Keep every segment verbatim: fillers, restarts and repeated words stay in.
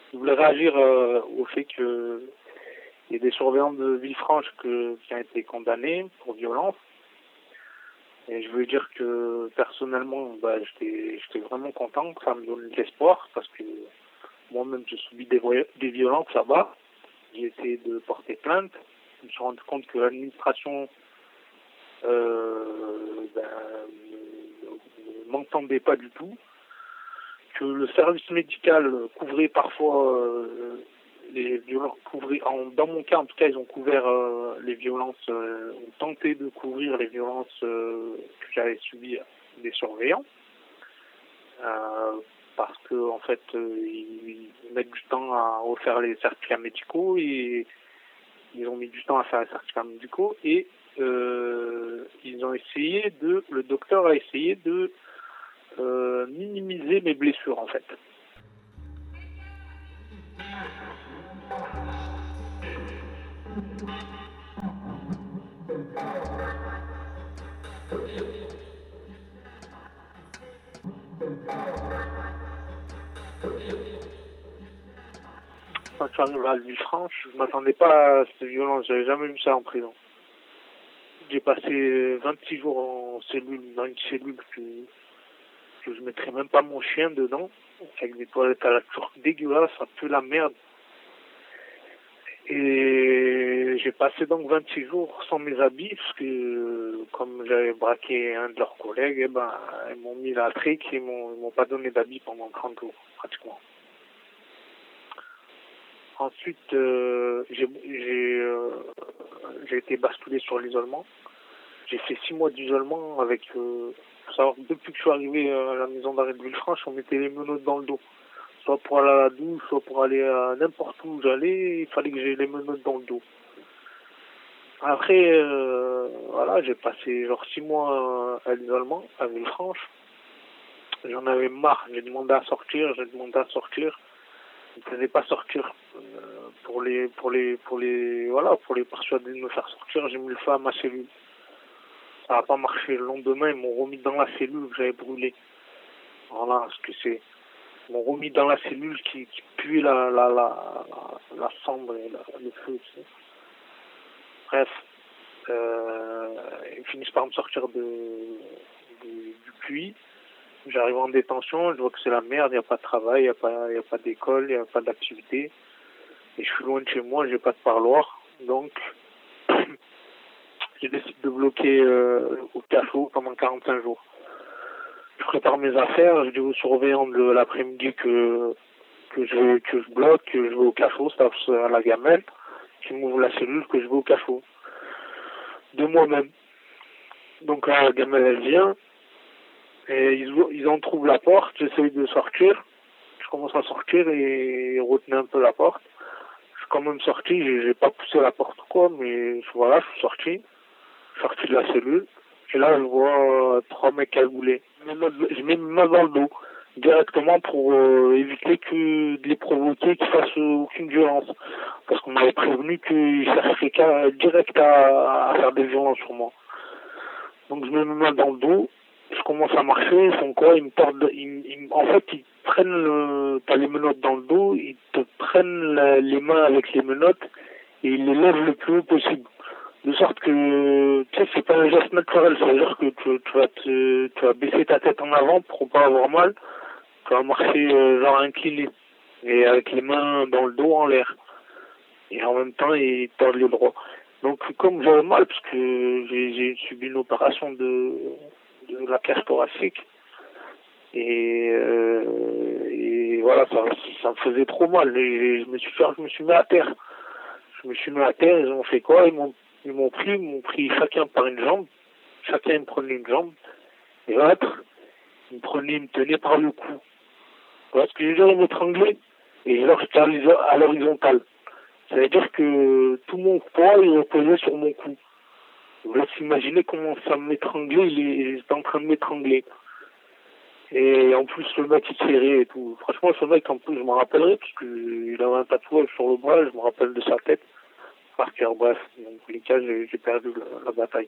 je voulais réagir euh, au fait que il y a des surveillants de Villefranche que, qui ont été condamnés pour violence. Et je veux dire que personnellement, bah, j'étais, j'étais vraiment content, que ça me donne de l'espoir, parce que moi-même j'ai subi des, voy- des violences là-bas. J'ai essayé de porter plainte. Je me suis rendu compte que l'administration euh, ben, ne, ne m'entendait pas du tout, que le service médical couvrait parfois euh, les violences, couvrait, en, dans mon cas en tout cas, ils ont couvert euh, les violences, euh, ont tenté de couvrir les violences euh, que j'avais subies des surveillants, euh, parce que en fait, euh, ils, ils mettent du temps à refaire les certificats médicaux et ils ont mis du temps à faire les certificats médicaux et euh, ils ont essayé de, le docteur a essayé de euh, minimiser mes blessures en fait. Quand je suis arrivé à Villefranche, je m'attendais pas à cette violence, j'avais jamais vu ça en prison. J'ai passé vingt-six jours en cellule, dans une cellule que, que je mettrais même pas mon chien dedans, avec des toilettes à la turque dégueulasses, ça pue la merde. Et j'ai passé donc vingt-six jours sans mes habits, parce que comme j'avais braqué un de leurs collègues, eh ben, ils m'ont mis la trique, ils m'ont, ils m'ont pas donné d'habits pendant trente jours, pratiquement. Ensuite, euh, j'ai, j'ai, euh, j'ai été basculé sur l'isolement. J'ai fait six mois d'isolement avec, euh, faut savoir que depuis que je suis arrivé à la maison d'arrêt de Villefranche, on mettait les menottes dans le dos. Soit pour aller à la douche, soit pour aller à n'importe où j'allais, il fallait que j'ai les menottes dans le dos. Après, euh, voilà, j'ai passé genre six mois à l'isolement, à Villefranche. J'en avais marre, j'ai demandé à sortir, j'ai demandé à sortir. Je ne faisais pas sortir euh, pour les, pour les, pour les, voilà, pour les persuader de me faire sortir. J'ai mis le feu à ma cellule. Ça n'a pas marché. Le lendemain, ils m'ont remis dans la cellule que j'avais brûlée. Voilà ce que c'est. Ils m'ont remis dans la cellule qui, qui pue la, la, la, la, la cendre et la, le feu. Tu sais. Bref, euh, ils finissent par me sortir de, de, du puits. J'arrive en détention, je vois que c'est la merde, il n'y a pas de travail, il n'y a pas, y a pas d'école, il n'y a pas d'activité. Et je suis loin de chez moi, j'ai pas de parloir. Donc, j'ai décidé de bloquer euh, au cachot pendant quarante-cinq jours. Je prépare mes affaires, je dis aux surveillants de l'après-midi que, que, je, que je bloque, que je vais au cachot, c'est à la gamelle, qui m'ouvre la cellule, que je vais au cachot. De moi-même. Donc la gamelle, elle vient, et ils, ils en trouvent la porte, j'essaye de sortir. Je commence à sortir et ils retenaient un peu la porte. Je suis quand même sorti, j'ai, j'ai pas poussé la porte quoi, mais voilà, je suis sorti. Sorti de la cellule. Et là, je vois euh, trois mecs cagoulés. Je mets mes mains dans le dos, directement pour euh, éviter que de les provoquer, qu'ils fassent euh, aucune violence. Parce qu'on m'avait prévenu qu'ils cherchaient qu'à, direct à, à faire des violences sur moi. Donc je mets mes mains dans le dos, je commence à marcher, ils font quoi? Ils me tordent, ils, ils, en fait, ils prennent le, t'as les menottes dans le dos, ils te prennent la, les mains avec les menottes et ils les lèvent le plus haut possible. De sorte que, tu sais, c'est pas un geste naturel, c'est-à-dire que tu, tu vas te, tu vas baisser ta tête en avant pour pas avoir mal, tu vas marcher euh, genre incliné, et avec les mains dans le dos en l'air. Et en même temps, ils tordent les bras. Donc, comme j'avais mal, parce que j'ai, j'ai subi une opération de, de la cage thoracique, et, euh, et voilà, ça, ça me faisait trop mal, et je me suis fait, je me suis mis à terre. Je me suis mis à terre, ils ont fait quoi? Ils m'ont Ils m'ont pris, ils m'ont pris chacun par une jambe, chacun me prenait une jambe, et l'autre, il me prenait, il me tenait par le cou. Voilà ce que je veux dire, ils m'étranglaient, et alors j'étais à l'horizontale. Ça veut dire que tout mon poids, il reposait sur mon cou. Je vous laisse imaginer comment ça m'étranglait, il était en train de m'étrangler. Et en plus, le mec, il tirait et tout. Franchement, ce mec, en plus, je m'en rappellerai, parce qu'il avait un tatouage sur le bras, je me rappelle de sa tête. Par cœur, bref, dans tous les cas, j'ai, j'ai perdu la, la bataille.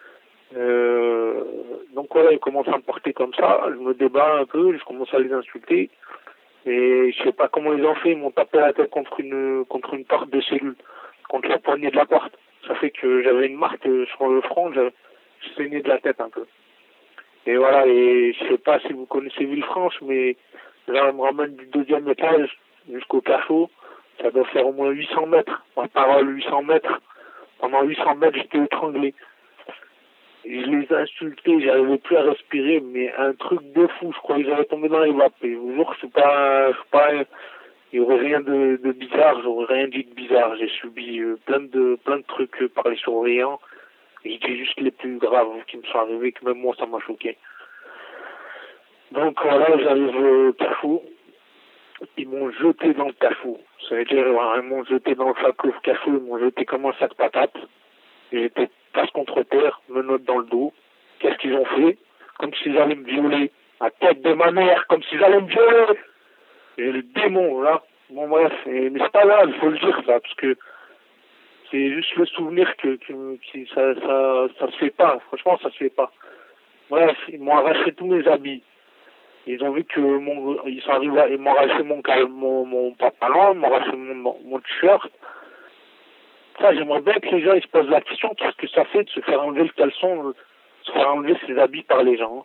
Euh, donc voilà, ils commencent à me porter comme ça, je me débat un peu, je commence à les insulter. Et je sais pas comment ils ont fait, ils m'ont tapé la tête contre une contre une porte de cellule, contre la poignée de la porte. Ça fait que j'avais une marque euh, sur le front, je, je saignais de la tête un peu. Et voilà, et je sais pas si vous connaissez Villefranche, mais là, on me ramène du deuxième étage jusqu'au cachot. Ça doit faire au moins huit cents mètres. Ma parole, huit cents mètres. Pendant huit cents mètres, j'étais étranglé. Et je les ai insultés, j'arrivais plus à respirer, mais un truc de fou. Je croyais que j'allais tomber dans les vapes. Et vous jure, je suis pas, je suis pas, il y aurait rien de, de bizarre, j'aurais rien dit de bizarre. J'ai subi euh, plein de, plein de trucs euh, par les surveillants. Et c'était juste les plus graves qui me sont arrivés, que même moi, ça m'a choqué. Donc voilà, j'arrive au cachot. Ils m'ont jeté dans le cachot. Ça veut dire, ils m'ont jeté dans le sac au cachot, ils m'ont jeté comme un sac patate. J'étais face contre terre, menottes dans le dos. Qu'est-ce qu'ils ont fait? Comme s'ils allaient me violer. À tête de ma mère, comme s'ils allaient me violer. Et le démon, là. Bon, bref, et, mais c'est pas grave, il faut le dire, ça, parce que c'est juste le souvenir que, que, que ça, ça, ça se fait pas. Franchement, ça se fait pas. Bref, ils m'ont arraché tous mes habits. Ils ont vu que mon, ils sont arrivés, ils m'ont arraché mon, mon, mon pantalon, ils m'ont arraché mon, mon, mon t-shirt. Ça, j'aimerais bien que les gens ils se posent la question, qu'est-ce que ça fait de se faire enlever le caleçon, de se faire enlever ses habits par les gens.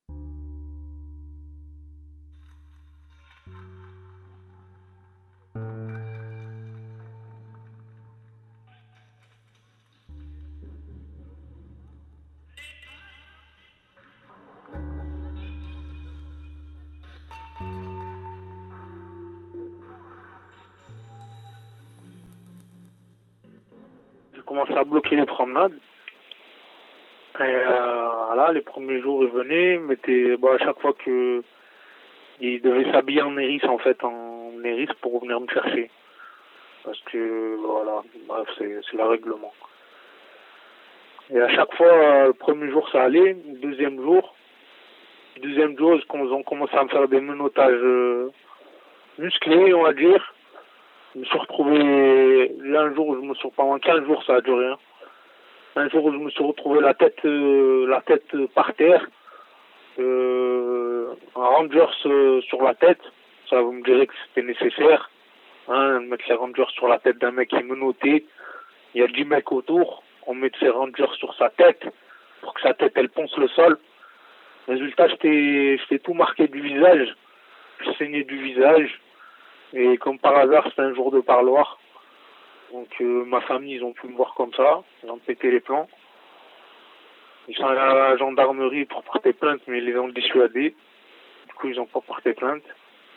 J'ai commencé à bloquer les promenades. Et euh, voilà, les premiers jours, ils venaient, mettaient, bon, à chaque fois que ils devaient s'habiller en hérisse, en fait, en hérisse pour venir me chercher. Parce que, voilà, bref, c'est, c'est le règlement. Et à chaque fois, euh, le premier jour, ça allait. Le deuxième jour, le deuxième jour, ils ont commencé à me faire des menottages euh, musclés, on va dire. Je me suis retrouvé, là, un jour, je me suis, pendant quinze jours, ça a duré, hein. Un jour, je me suis retrouvé la tête, euh, la tête par terre, euh, un Rangers euh, sur la tête. Ça, vous me direz que c'était nécessaire, hein, de mettre les Rangers sur la tête d'un mec qui est menotté. Il y a dix mecs autour, on met ses Rangers sur sa tête pour que sa tête, elle ponce le sol. Résultat, j'étais, j'étais tout marqué du visage, je saignais du visage, et comme par hasard, c'était un jour de parloir. Donc euh, ma famille, ils ont pu me voir comme ça, ils ont pété les plombs. Ils sont allés à la gendarmerie pour porter plainte, mais ils les ont dissuadés. Du coup, ils n'ont pas porté plainte.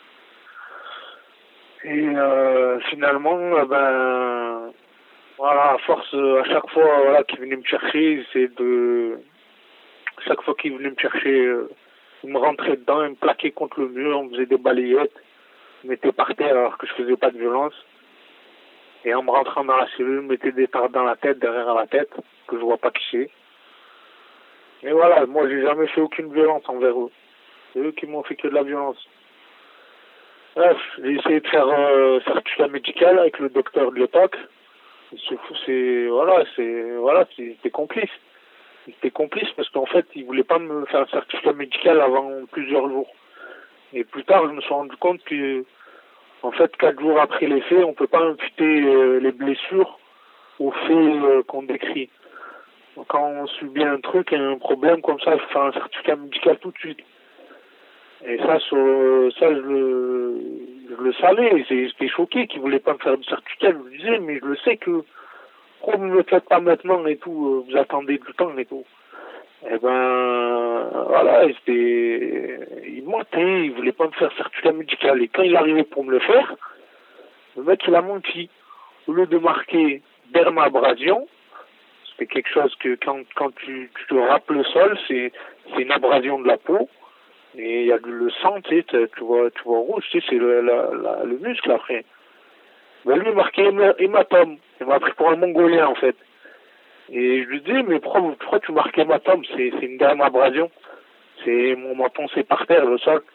Et euh, finalement, euh, ben voilà, à force, à chaque fois voilà, qu'ils venaient me chercher, c'est de chaque fois qu'ils venaient me chercher, euh, ils me rentraient dedans, ils me plaquaient contre le mur, on me faisait des balayettes, ils me mettaient par terre alors que je faisais pas de violence. Et en me rentrant dans la cellule, ils mettaient des tartes dans la tête, derrière la tête, que je vois pas qui c'est. Et voilà, moi j'ai jamais fait aucune violence envers eux. C'est eux qui m'ont fait que de la violence. Bref, j'ai essayé de faire un euh, certificat médical avec le docteur de l'époque. C'est fou, c'est voilà, c'est voilà, c'était complice. C'était complice parce qu'en fait, il voulait pas me faire un certificat médical avant plusieurs jours. Et plus tard, je me suis rendu compte que en fait, quatre jours après les faits, on peut pas imputer euh, les blessures aux faits euh, qu'on décrit. Donc, quand on subit un truc, un problème comme ça, il faut faire un certificat médical tout de suite. Et ça, sur, ça je, le, je le savais. J'étais choqué qu'ils voulaient pas me faire de certificat. Je me disais, mais je le sais que pourquoi vous ne le faites pas maintenant et tout, vous attendez du temps et tout. Et ben, voilà, c'était, il mentait, il voulait pas me faire certificat médical. Et quand il arrivait pour me le faire, le mec, il a menti. Au lieu de marquer dermabrasion, c'est quelque chose que quand, quand tu, tu te râpes le sol, c'est, c'est une abrasion de la peau. Et il y a du, le sang, tu sais, tu vois, tu vois rouge, tu sais, c'est le, la, la, le muscle après. Ben lui, il marquait hématome. Il m'a pris pour un Mongolien, en fait. Et je lui dis, mais pourquoi, pourquoi tu marques hématome? C'est, c'est une dermabrasion. C'est, mon menton, c'est par terre, le sol.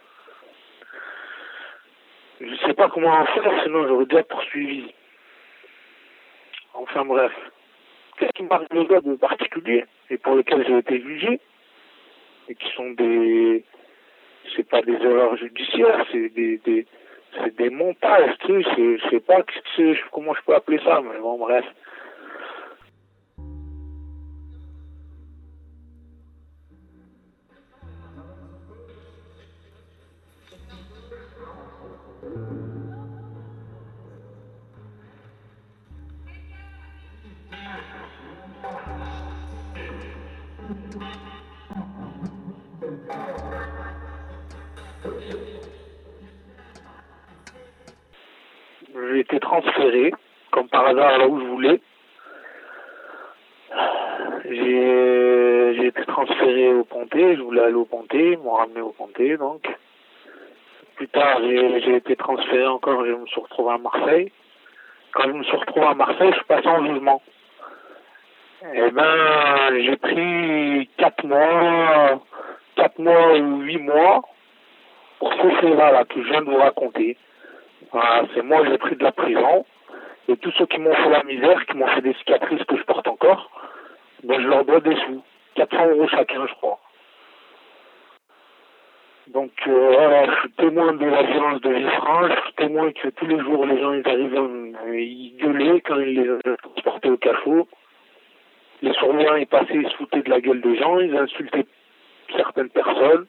Je sais pas comment en faire, sinon j'aurais déjà poursuivi. Enfin bref. Qu'est-ce qui m'arrive le gars de particulier, et pour lequel j'ai été jugé, et qui sont des, c'est pas des erreurs judiciaires, c'est des, des, c'est des montages, tu sais, je je sais pas que c'est- comment je peux appeler ça, mais bon, bref. J'ai été transféré, comme par hasard, là où je voulais. J'ai j'ai été transféré au Pontet, je voulais aller au Pontet, ils m'ont ramené au Pontet, donc. Plus tard, j'ai j'ai été transféré encore, je me suis retrouvé à Marseille. Quand je me suis retrouvé à Marseille, je suis passé en jugement. Eh ben, j'ai pris quatre mois, quatre mois ou huit mois pour ce fait-là, que je viens de vous raconter. Voilà, c'est moi, j'ai pris de la prison. Et tous ceux qui m'ont fait la misère, qui m'ont fait des cicatrices que je porte encore, ben, je leur dois des sous. quatre cents euros chacun, je crois. Donc, euh, voilà, je suis témoin de la violence de Villefranche, je suis témoin que tous les jours, les gens, ils arrivent, euh, ils gueulaient quand ils les euh, transportaient au cachot. Les surveillants, ils passaient, ils se foutaient de la gueule des gens, ils insultaient certaines personnes.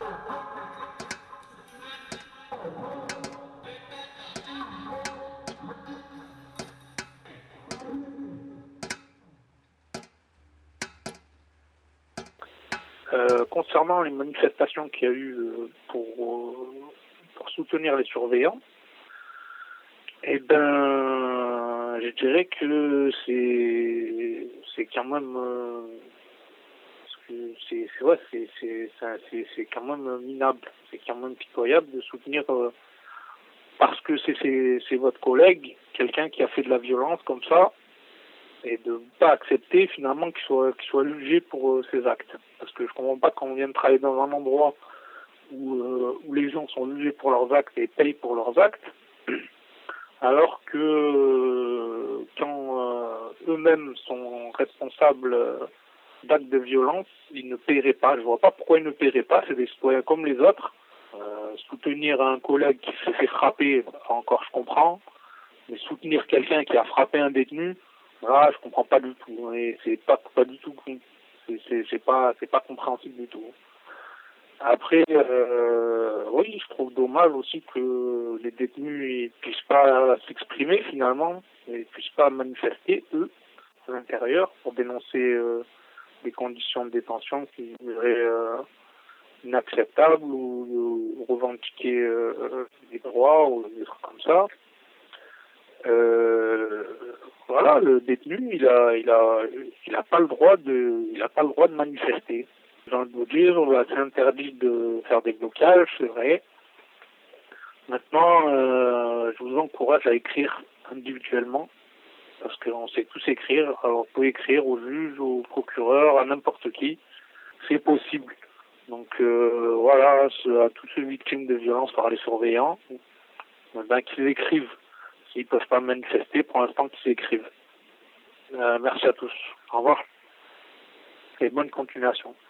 Euh, concernant les manifestations qu'il y a eu euh, pour, euh, pour soutenir les surveillants, eh ben, je dirais que c'est c'est quand même euh, c'est c'est ouais, c'est c'est c'est c'est quand même minable, c'est quand même pitoyable de soutenir euh, parce que c'est c'est c'est votre collègue, quelqu'un qui a fait de la violence comme ça, et de pas accepter finalement qu'il soit qu'il soit jugé pour euh, ses actes. Parce que je comprends pas quand on vient de travailler dans un endroit où euh, où les gens sont jugés pour leurs actes et payent pour leurs actes, alors que euh, quand euh, eux-mêmes sont responsables euh, d'actes de violence, ils ne paieraient pas. Je vois pas pourquoi ils ne paieraient pas. C'est des citoyens comme les autres. Euh, soutenir un collègue qui s'est fait frapper, encore je comprends, mais soutenir quelqu'un qui a frappé un détenu, là, je comprends pas du tout. Et c'est pas pas du tout, c'est c'est c'est pas c'est pas compréhensible du tout. Après, euh, oui, je trouve dommage aussi que les détenus ne puissent pas s'exprimer finalement, et ne puissent pas manifester, eux, à l'intérieur, pour dénoncer euh, des conditions de détention qui seraient euh, inacceptables ou, ou revendiquer euh, des droits ou des trucs comme ça. Euh, voilà, le détenu, il a, il a, il a pas le droit de, il a pas le droit de manifester. J'ai envie de vous dire, c'est interdit de faire des blocages, c'est vrai. Maintenant, euh, je vous encourage à écrire individuellement, parce qu'on sait tous écrire. Alors, vous pouvez écrire au juge, au procureur, à n'importe qui. C'est possible. Donc, euh, voilà, à tous ceux victimes de violences par les surveillants, ben, qu'ils écrivent. S'ils ne peuvent pas manifester, pour l'instant, qu'ils écrivent. Euh, merci à tous. Au revoir. Et bonne continuation.